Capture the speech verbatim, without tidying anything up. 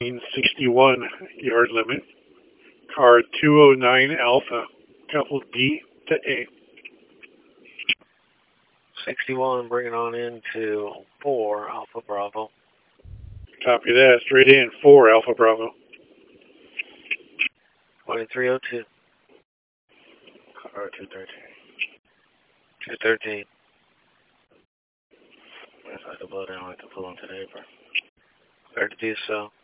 sixty-one yard limit. Car two oh nine Alpha, couple D to A. sixty-one, bring it on into four Alpha Bravo. Copy that. Straight in, four Alpha Bravo. twenty-three oh two. Car two thirteen. two thirteen. If I could blow down, I could pull him today, bro. Clear to do so.